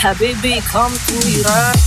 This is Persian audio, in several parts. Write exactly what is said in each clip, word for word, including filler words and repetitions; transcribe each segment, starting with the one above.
حبیبی کام تو ایران.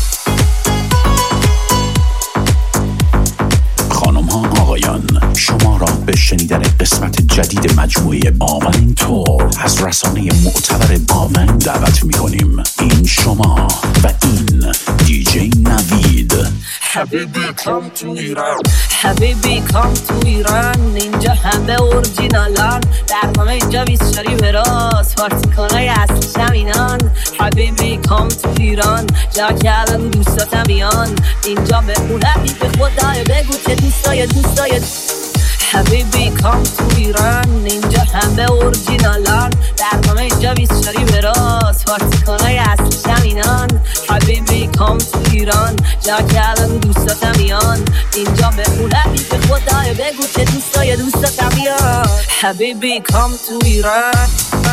خانم ها آقایان، شما را به شنیدن قسمت جدید مجموعه آون تور از رسانه معتبر آون دعوت می کنیم. این شما و این دیجی نوید. حبیبی کام تو ایران، حبیبی کام تو ایران. اینجا همه اورجینالان، در همه اینجا بیست شاری براز پارتی کنای اصل شمینان. حبیبی کام تو ایران، جا کردن دوستاتم بیان. اینجا مهمونتی به خدای بگو که دوستای دوستای. حبیبی کام تو ایران، اینجا همه اورجینالان، در همه اینجا بیست شاری براز پارتی کنای اصل شمینان. حبیبی کام تو ایران، جا کردن دوستاتم بیان. اینجا مهمونتی به خدای بگو که دوستای دوستاتم بیان. حبیبی کام تو ایران.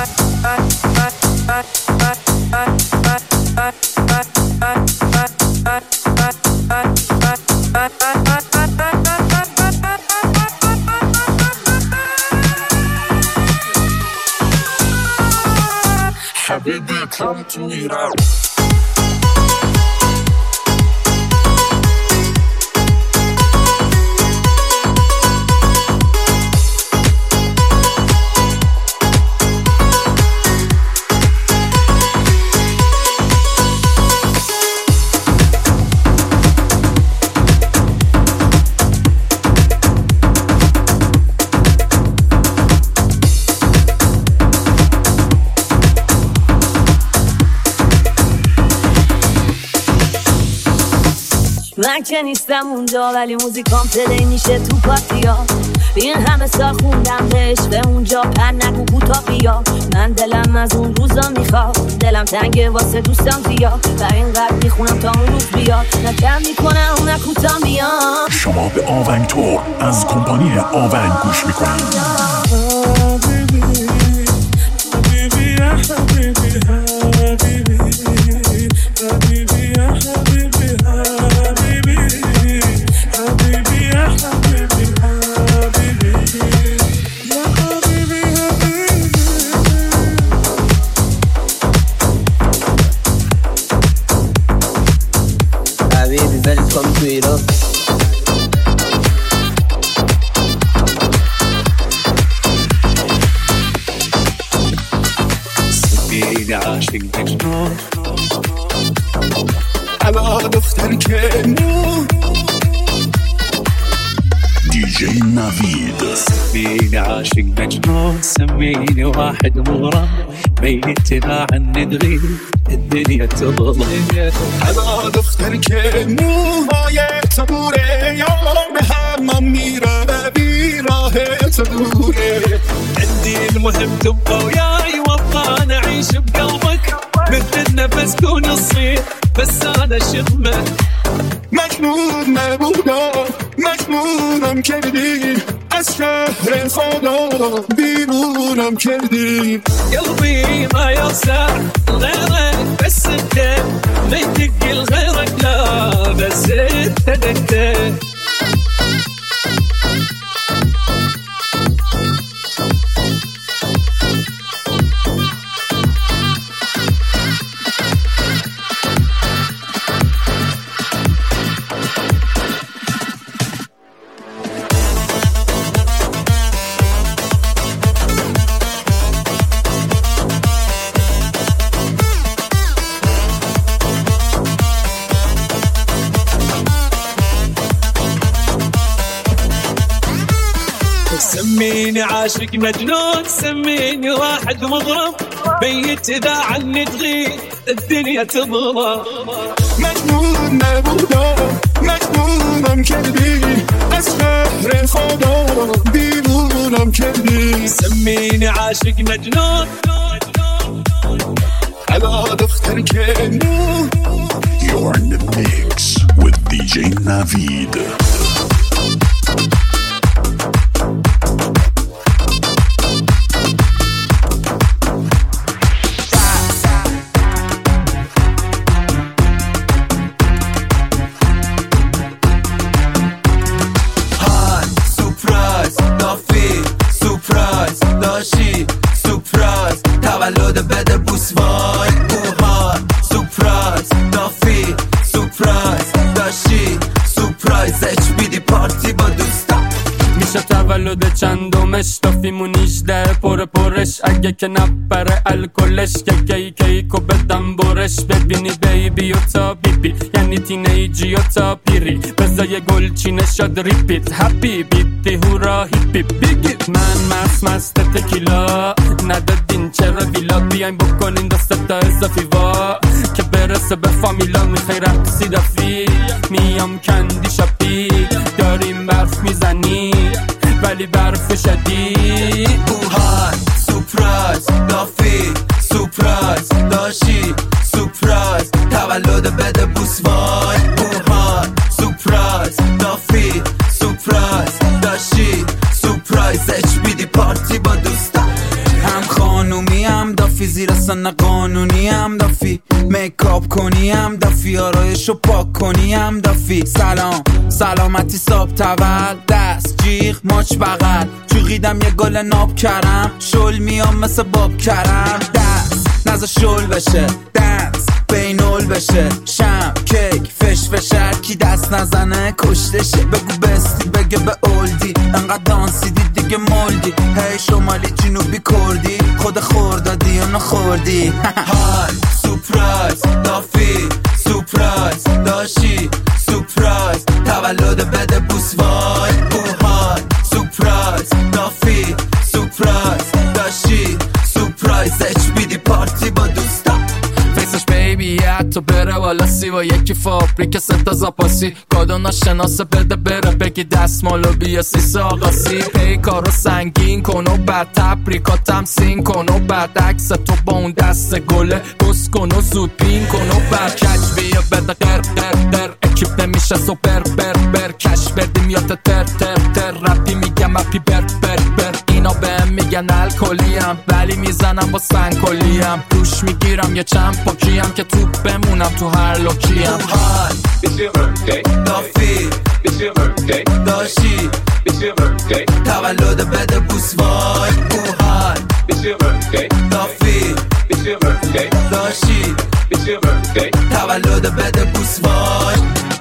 حبيبي come to Iran. من که نیستم اونجا ولی موزیکام پلی میشه تو پارتیا. این همه سال خوندم بهش به اونجا پر نگو کوتا بیا. من دلم از اون روزا میخواد، دلم تنگه واسه دوستم زیاد و اینقدر میخونم تا اون روز بیاد. نه کم میکنم نه کوتا میاد. شما به آون تور از کمپانی آون گوش میکنید. Come to Iran. سبيني عاشق مجنون على دفتر كأنه دیجی نوید. سميني عاشق مجنون، سميني واحد مغرم، ميتنا عن ندغي الدنيا تظلم. على دفتر كأنه هايت دوره يوم همم میره بی راه دوره. عندي المهم تبقى وياي وابقى نعيش بقلبك مثل النفس كون الصيف بس انا شغمك. مجنون نبودم مجنونم کردی، از شهر خدا بیرونم کردی. قلبي ما يوسع غيرك بس انت ما يتقل غيرك لا بس انت انت. سميني عاشق مجنون، سميني واحد مغرم، بيت إذا عني تغيب الدنيا تظلم. مجنون نبودم مجنونم کردی، از شهر خدا بیرونم کردی. سميني عاشق مجنون على دفتر كأنه. You're in the mix with دیجی نوید. تولد بده بوس وای اوها سپرایز. همش دافیمون نیجده پر پرش اگه که نبره الکلش که کی کیکو بدم برش ببینی بیبی و تا بیبی یعنی تینیجی و تا پیری بزای گلچینه شد ریپیت هپی بیتی هورا هیپی بیگی من مست مست تکیلا ندادین چرا ویلا بیاین بکنین دست تا اضافی وا که برسه به فامیلا میخوای رقصی دافی میام کندی شاپی داریم برف میزنی ولی برف شدید بوهای سپرایز دافی سپرایز داشی سپرایز تولد بده بوس وای بوهای سپرایز دافی سپرایز داشی سپرایز اچ بی دی پارتی با دوستا هم خانومی هم دافی زیر سن قانونی هم دافی میکاپ کنی هم دافی آرایشو پاک کنی هم دافی سلام سلامتی صاحب تول دست جیغ ماچ بغل چوقیدم یه گل ناب کرم شل میام مثل باب کرم دست نزا شل بشه دنس بینول بشه شم کیک فش فشر کی دست نزنه کشتشه بگو بستی بگه به اولدی انقدر دانسیدی دیگه مولدی هی شمالی جنوبی کردی خود خوردادی یا نخوردی های سپرایز دافی سپرایز داشی سپرایز تولد بده بوس وای بوهای سپرایز دافی سپرایز داشی سپرایز اچ بی دی پارتی با دوستا فیسش بیبی حتی بره والا سی و یکی فابریک ستا زاپاسی کادو ناشناسه بده بره بگی دستمالو بیا سیسه آقاسی پی کارو سنگین کن و بعد تبریکاتم سین کن و بعد عکس تو با اون دست گله بس کن و زود پین کن و بعد کچ بیا بده قر قر قر اکیپ نمیشه سوپر بر بر کش بردیم یا تر تر تر رپی میگم اپی بر بر بر اینا بهم میگن الکلیم ولی میزنم با سنگکلیم دوش میگیرم یه چند پاکیم که تو بمونم تو هر لوکیم It's your birthday دافی It's your birthday داشی It's your birthday تولد بده بوس وای بوهای It's your birthday دافی It's your birthday داشی It's your birthday تولد بده بوس وای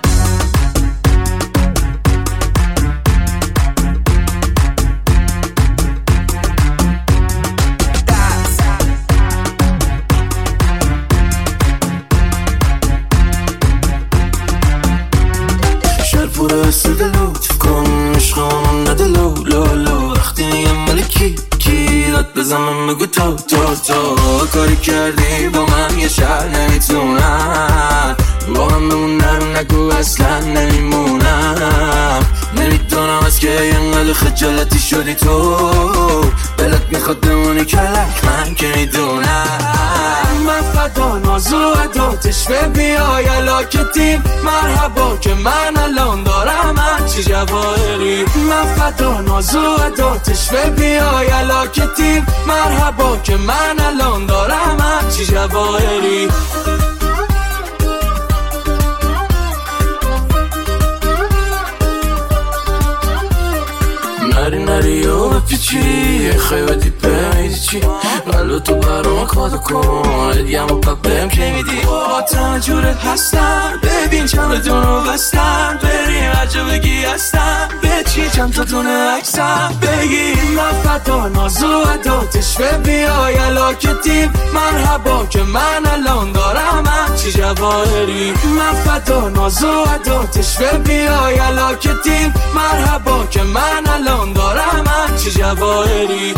پورا سده لطف کن عشقانم نده لو لو لو وقتی میگم ملکی کی داد بزنم بگو تو تو تو کاری کردی با من یه شهر نمیتونم با من بمون نرو نگو اصلا نمیمونم نمیدونم از که اینقدر خجالتی شدی تو بلت میخواد بمونی کلک من که میدونم من فدا نازو عداتش به بیای علاکتیم مرحبا که من الان دارم همچی جواهری من فدا نازو عداتش به بیای علاکتیم مرحبا که من الان دارم همچی جواهری نری نری و بپیچی خیلی دیپه میدی چی قلو تو برام کادو کن ادیم و پپم که میدی با تنجوره هستم ببین چند دونو بستم بریم عجب بگی هستم به چی چند تا دونه عکسم بگی من فدا نازو عداتش به بیای علاکتیم مرحبا که من الان دارم همچی جواهری من فدا نازو عداتش به بیای علاکتیم مرحبا که من الان دارم همچی جواهری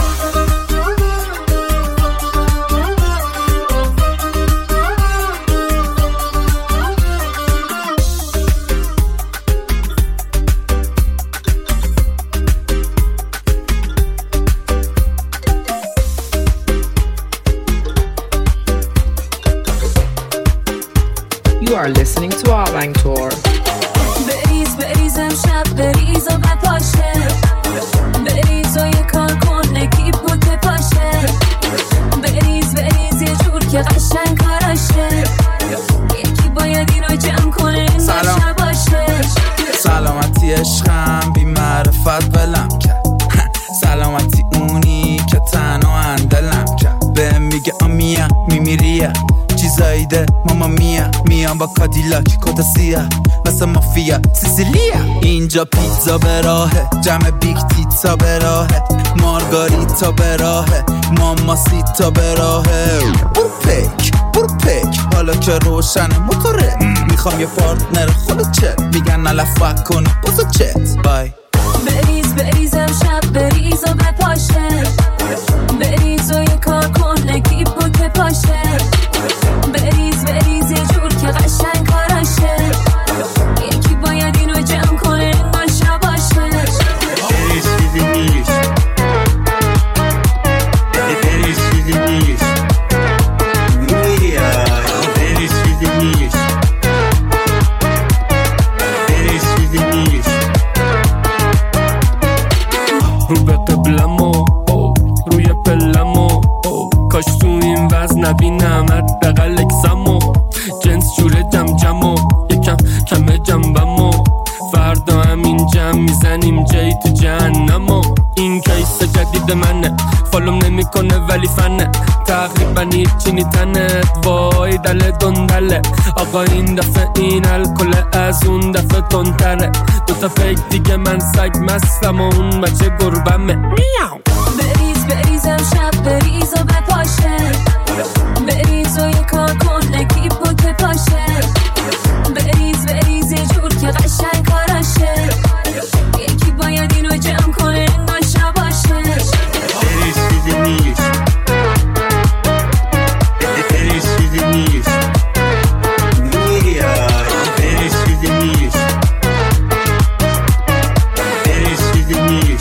You are listening to Avang Tour. بریز بریز امشب بریز و بپاشه بریز و یه کار کن نکیب بود بپاشه بریز بریز یه جور که قشنگ کاراشه یکی باید اینو جمع کنه این باشه باشه سلامتی عشقم بی معرفت بلم کرد سلامتی اونی که تنها اندلم کرد بهم میگه آمیا میمیریه چیزایی ده ماما میا میام با کادیلاک کتا سیاه مثل مافیا سیسیلیا. اینجا پیتزا به راهه، جمع بیگ تیتا به راهه، مارگاریتا به راهه، ماماسیتا به راهه. برو پک برو پک حالا که روشن موتوره، میخوام یه پارتنر خودت چت، میگن نلفک کن بزا چت. بای بریز بریز امشب بریز و بپاشه، بریز و یه کار کن نگیب و که پاشه، بریز بریز یه جور که قشنگ کاراشه، یکی باید اینو جمع کنه انگار شباشه. بریز بیدی نیش بریز بیدی نیش نویا بریز بیدی نیش بریز بیدی نیش رو به قبلمو روی پلمو، کاش تو این وزن نبینم حداقل اکسمو، جنس جوره جم جمو یکم کمه جنبمو، فردا همین جم میزنیم جای تو جهنمو. این کیس جدید منه، فالوم نمیکنه ولی فنه، تقریبا هیچی نیتنت، وای دل دندله آقا این دفعه این الکل از اون دفعه تندتره، دوتا فیک دیگه من سگ مستم و اون بچه گربمه. بریز بریز امشب بریز و بپاشه، بریز و یه کار کن نگیب و که پاشه، بریز بریز یه جور که قشنگ کاراشه، یکی باید اینو جمع کنه انگار شباشه. بریز بیدی نیش بریز بیدی نیش نویا بریز بیدی نیش بریز بیدی نیش.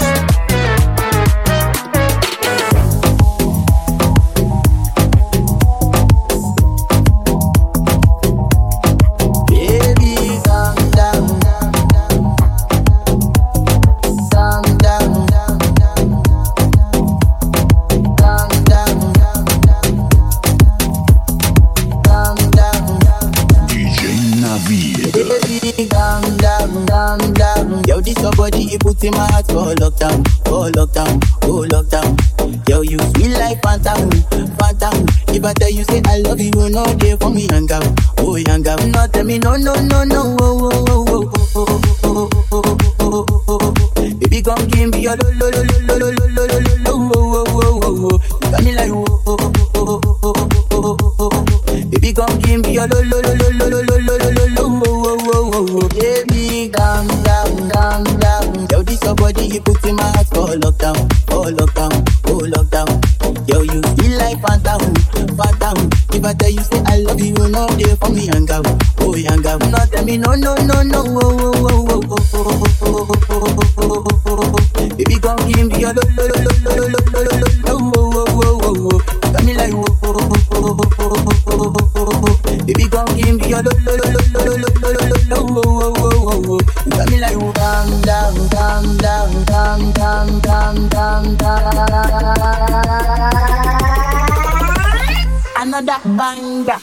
Yo, this your body, you put in my heart for lockdown, for lockdown, for lockdown. Yo, you sweet like phantom, phantom. If I tell you say I love you, you know they for me young out, oh young out. No tell me no, no, no, no, oh, oh, oh, oh, oh, oh, oh, oh. Baby, come give me your lo, lo, lo, lo, lo, lo, lo, lo, lo, lo, oh, oh, oh, oh, oh. You got me like oh, oh, oh, oh, oh, oh, oh, oh, oh. Baby, come give me your lo, lo, lo, lo, lo, lo, lo, lo, lo, lo, oh, oh, oh, oh, oh. Baby, calm down, calm down. Yo, this your body, you put in my heart for lockdown, for lockdown, for lockdown. Yo, you feel like phantom, phantom. If I tell you say I love you, you know they for me young out, oh young out. No tell me no, no, no, no, oh, oh, oh, oh, oh, oh, oh, oh, oh, oh, oh. Baby, come give me your lo, lo, lo, lo, lo, lo, lo, lo, lo, oh, oh, oh, oh, oh. Got me like oh, oh, oh, oh, oh, oh, oh, oh, oh. Baby, come give me your lo, lo, lo, lo, lo, lo, lo, lo, lo, oh, oh, oh, oh, oh. You got me like oh, calm down, calm down, calm down, calm down, calm down. Another banger.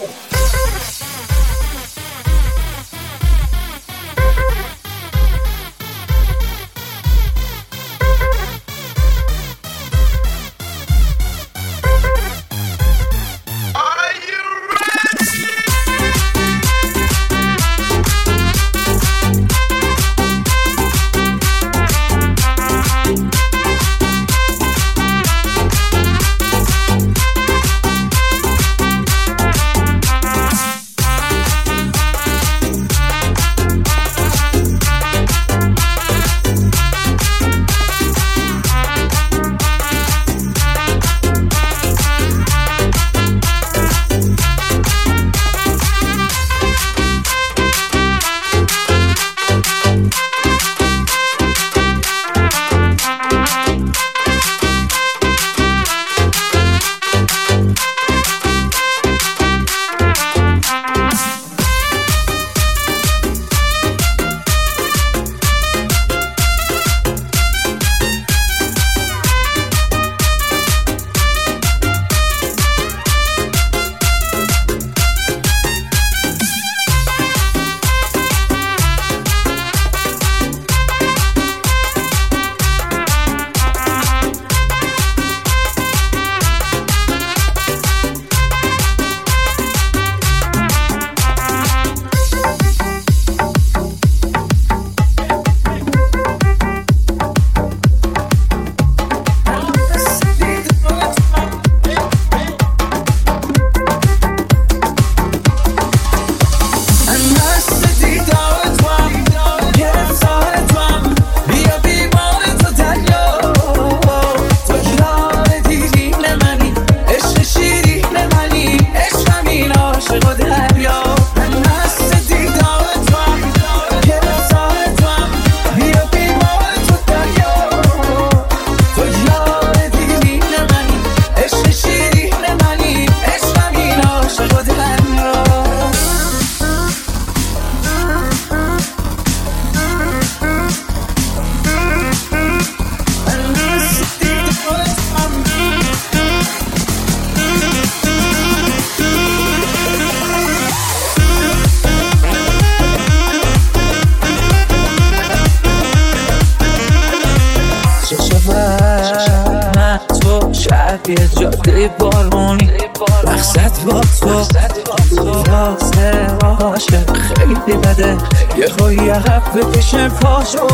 یه جاده بارونی مقصد با تو واسه عاشق خیلی بده یه خوی عقب بکشه پاشو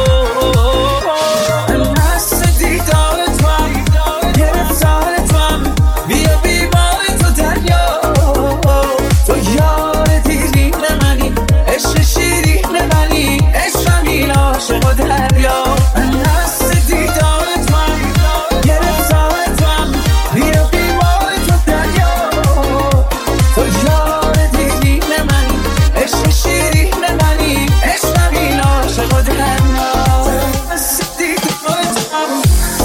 نست دیدار تو هم گرفتار تو هم بیا بیمار تو دریا تو یار دیرین منی عشق شیرین منی عشقمین عاشق و دریا نست دیدار تو هم گرفتار تو هم بیا بیمار تو دریا تو یار دیرین منی عشق شیرین منی عشقمین عاشق و دریا نست دیدار تو هم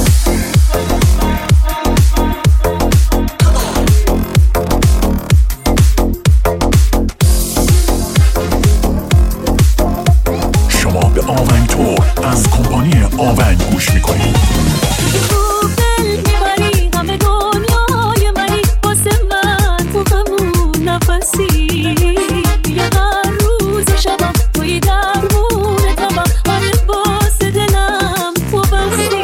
شما به آونگ تور از کمپانی آونگ گوش میکنید. تو دل میبری همه دنیای منی واسه من تو همون نفسی یه هر روز شبم توی درمون تمام آره واسه دلم تو بستی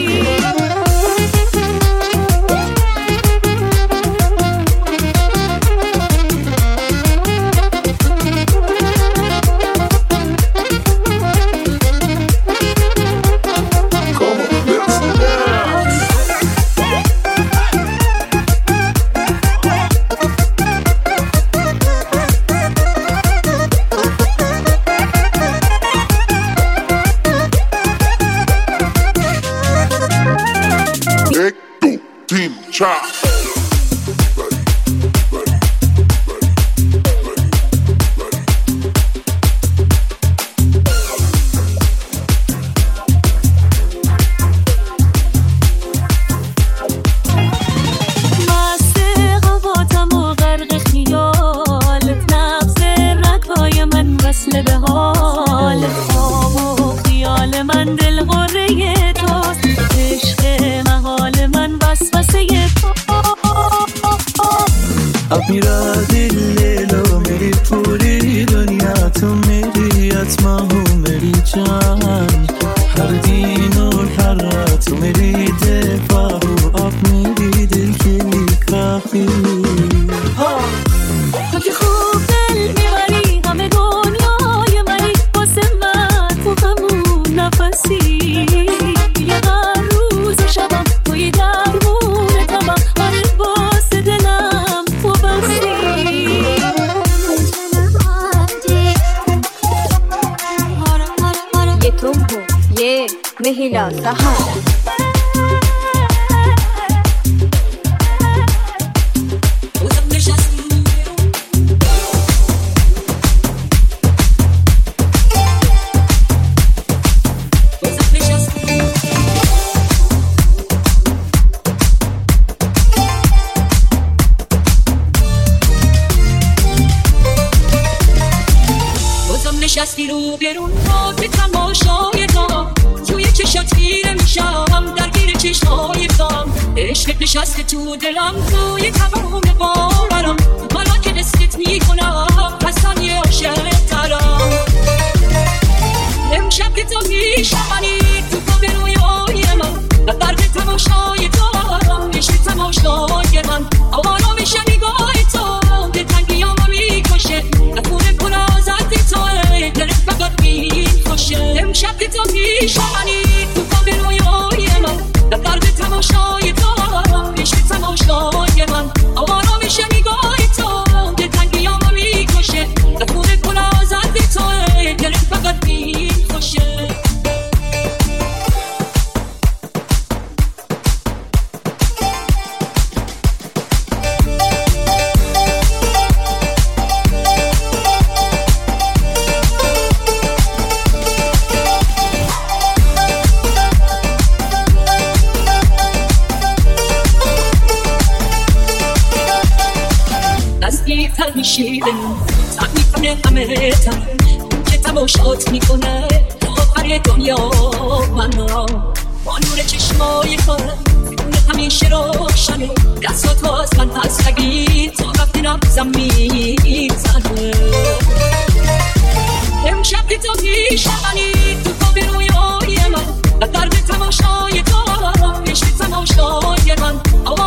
مهیلا سهر نشستی رو برون با که تماشای دام توی چشات خیره میشم درگیر چشمای دام عشقت نشسته تو دلم توی تمام باورم حالا که دستت میکنم پسان یه عاشق ترم امشب که تو میشمنی تو پا به رویای من و درد تماشای دام عشق تماشای من آوانا میشه نگاه تو به تنگی آما میکشه نفونه پر آزادی تو دلت فقط میکشه امشب که تو میشمنی تو پا به رویای من و درد تماشای دام عشق تماشای من آوانا میشه نگاه تو به تنگی آما میکشه نفونه پر آزادی تو دلت فقط میکشه تر میشی به من تب میکنه همه تر که تماشات میکنه آخر دنیا من با نور چشمای خواهد میکنه همیشه روشنه دستات باز من پس نگیر تا وقتی نبزم میزنه امشب که تو میشمنی تو پا به رویای من و درد تماشای تو عشق تماشای من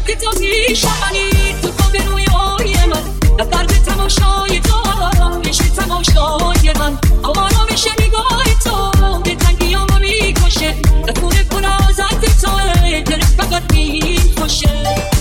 امشب که تو پیشمنی تو خواب رویای من در درد تماشای تو میشه تماشای من آمانا میشه نگاه تو به تنگی آما میکشه در خونه پر آزد تو دلت فقط میخوشه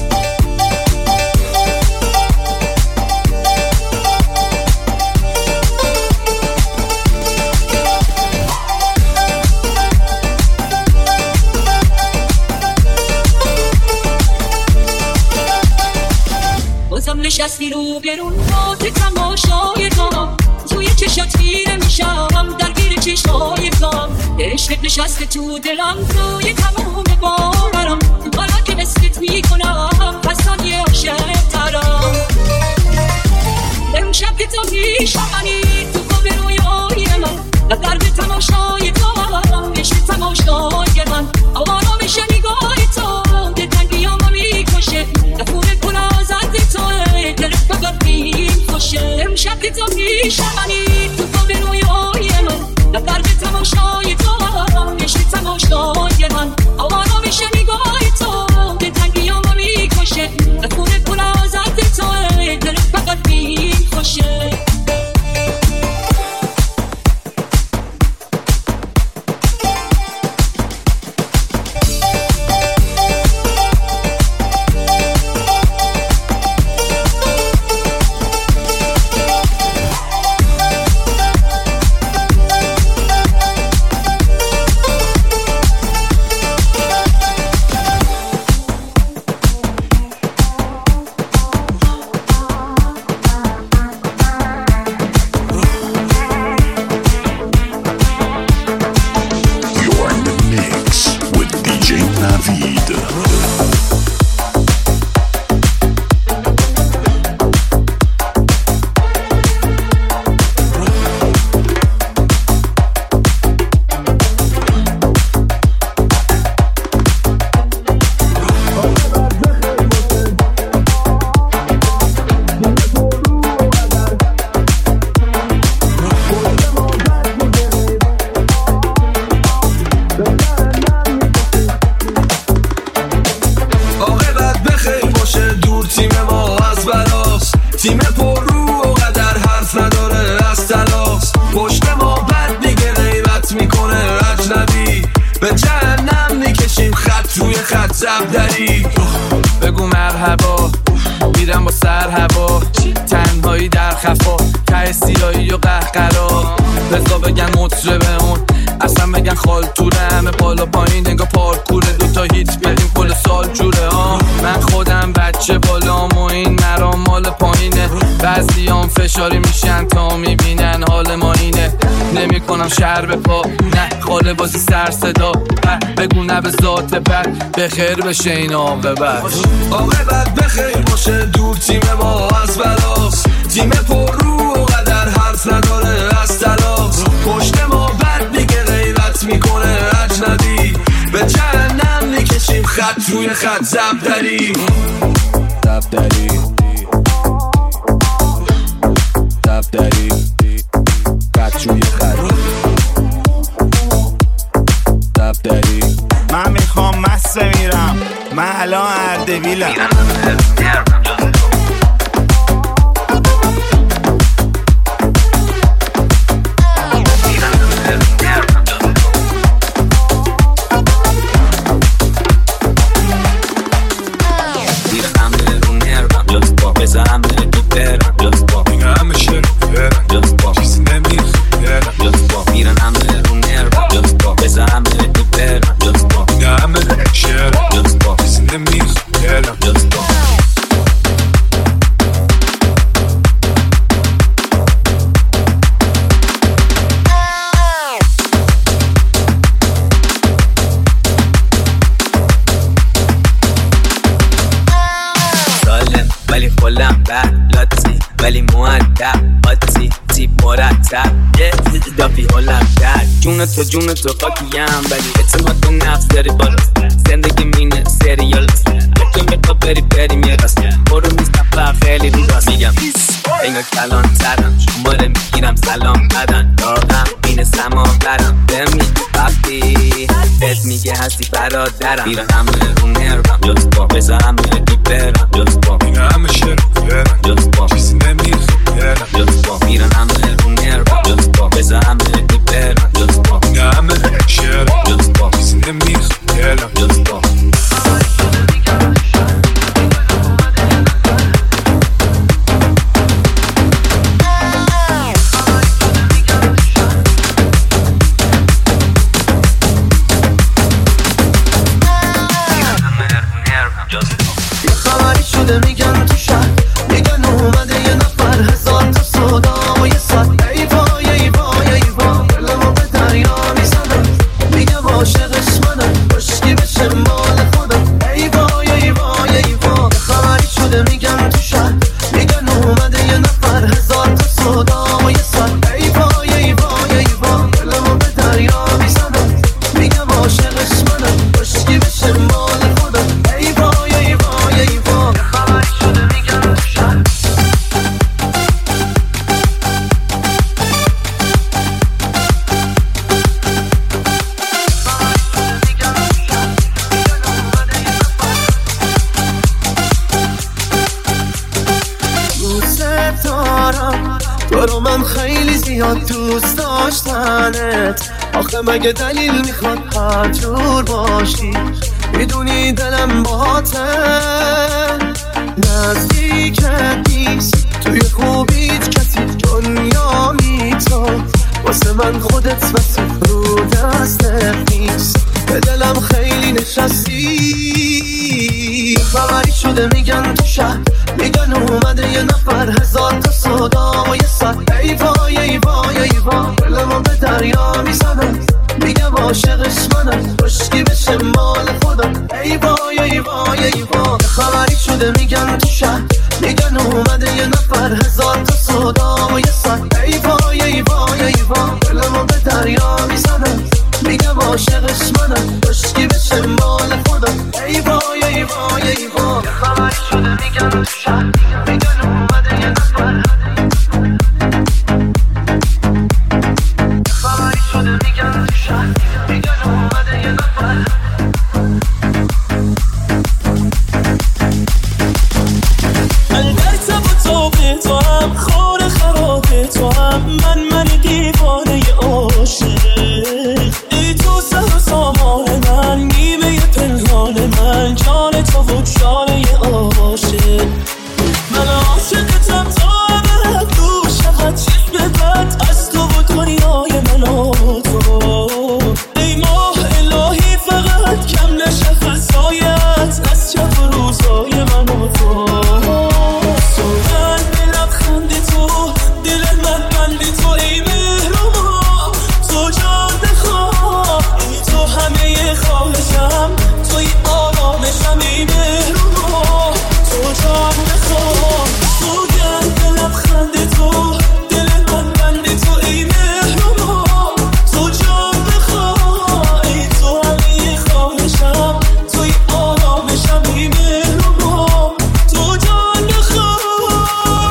بازم نشستی رو برون با که تماشای تو توی چشات خیره میشم درگیر چشمای تو عشق نشسته تو دلم توی تمام باورم حالا که مثلت میکنم پسان یه عاشق ترم امشب که تو پیشمنی تو خواب رویای من در درد تماشای تو میشه تماشای من آمانا میشه نگاه تو به تنگی آما میکشه در خونه پر آزد تو دلت فقط میخوشه امشب که تو پیشمنی تو خواب رویای من در درد تماشای تو میشه تماشای من آمانا میشه نگاه تو به تنگی آما میکشه در خونه پر آزد تو دلت فقط میخوشه بگو مرحبا میرم با سر هوا تنهایی در خفا ته سیایی و قهقرا بزا بگن مطربه اون اصلا بگن خال توره همه بالا پایین انگار پارکوره دوتا هیت بدیم کل سال جوره ها من خودم بچه بالام و این مرام مال پایینه بعضیام فشاری میشن تا میبینن حال ما اینه نمی کنم شهر به پا نه خاله بازی سر صدا بگو نه به ذات بد بخیر بشه این عاقبت عاقبت بخیر باشه دور تیم ما از بلاس تیم پر رو و قدر حرف نداره از تلاس پشت ما بد میگه غیبت میکنه اجنبی به جهنم میکشیم خط روی خط زبدری زبدری زبدری خط روی خط زبدری من میخوام مسته میرم من الان اردبیلم بزنم بره تو برم میگه همه شروع برم چیزی نمیخورم میرنم بره رو نرم بزنم بره تو برم میگه همه شروع چیزی نمیخورم ولی خلم بر لاتی ولی مؤدب آتی تیپ مرتب یه دافی حالم در جون تو جون تو خاکیم ولی اعتماد به نفس داری بالا زندگی مینه سریال لکن به تو بری بری میراست برو میستم و خیلی رو راست میگم انگار کلان ترم شماره میگیرم سلام بدن داغم اینه سما برم به میگه وقتی بهت میگه هستی برادرم میرن همه رو نرم جز با بزا همه دی برم جز با میرن همه شروع برم جز با چیزی نمیخ برم جز با میرن همه رو نرم جز با بزا همه دی برم جز با میرن همه شروع جز با چیزی نمیخ برم جز با میگن تو شهر میگن اومده یه نفر هزار تا صدا و یه صد ای وای ای وای ای وای دلمو به دریا میزنم میگم عاشقش منم باشکی بشه مال خودم ای وای ای وای ای وای خبری شده میگن تو شهر میگن اومده یه نفر هزار تا صدا و یه صد ای وای ای وای ای وای دلمو به دریا میزنم میگم عاشقش منم باشکی بشه مال خودم ای وای ای وای ای وای تو رو من خیلی زیاد دوست داشتنت آخه مگه دلیل میخواد هر جور باشی میدونی دلم باته نزدیکت نیست توی خوبیت کسی دنیا میتو واسه من خودت واسه رو دستت نیست به دلم خیلی نشستی خبری شده میگن تو شهر میگن اومده یه نفر هزار تا صدا و یه صد ای وای ای وای ای وای دلمو به دریا میزنم میگم عاشقش منم باشکی بشه مال خودم ای وای ای وای ای وای خبری شده میگن تو شهر میگن اومده یه نفر هزار تا صدا و یه صد ای وای ای وای ای وای دلمو به دریا میزنم میگم عاشقش منم باشکی بشه مال خودم ای وای ای وای ای وای خبری شده میگن تو شهر میگن اومده یه نفر خبری شده میگن تو شهر میگن اومده یه نفر من در تب و تاب تو هم خور خراب تو هم من من دیوانه عاشق ای تو سر و سامان من نیمه پنهان من جان تو و جان عاشق من عاشقتم تا ابد دور شود چشم بد از تو و دنیای من و تو ای ماه الهی فقط کم نشه فضایت از شب و روزای من و تو سوگن به لبخند تو دل من بند تو ای مهربان تو جان بخواه ای تو همه خواهشم توی آرامشم ای مهربان تو جان بخواه سوگن به لبخند تو دل من بند تو ای مهربان تو جان بخواه ای تو همه خواهشم توی آرامشم ای مهربان تو جان بخواه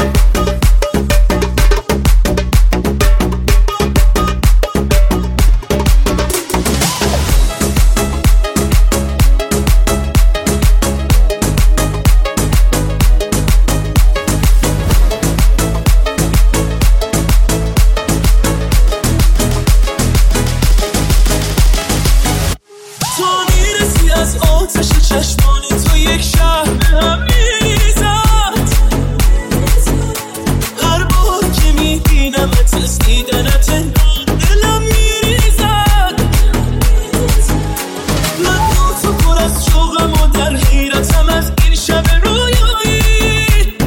تو میرسی از آتش چشمانی تو یک شهر به هم میریزد هر بار که میبینمت از دیدنت دلم میریزد من با تو پر از شوقم و در حیرتم از این شب رویایی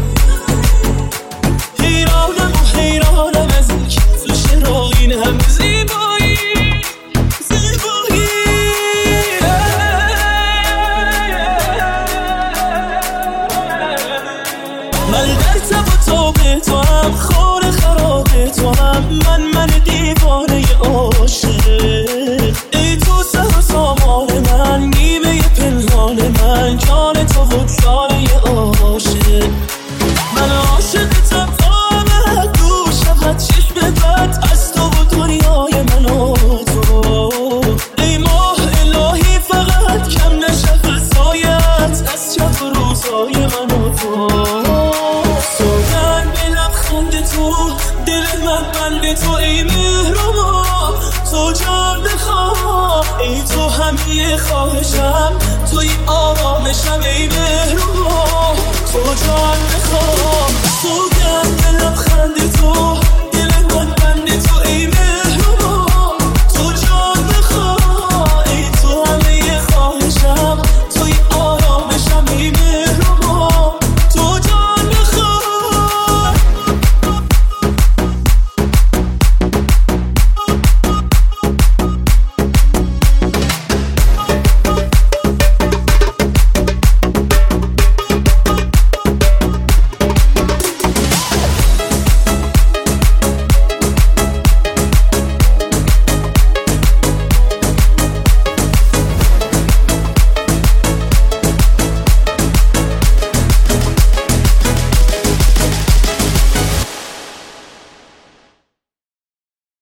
حیرانم و حیرانم از این که تو چرا این هم زیبایی زیبایی من در تب و تاب تو هم خور خراب تو هم من من توی خواهشم، توی آرامشم، ای مهربان تو جان میخوام. تو گرد لبخند تو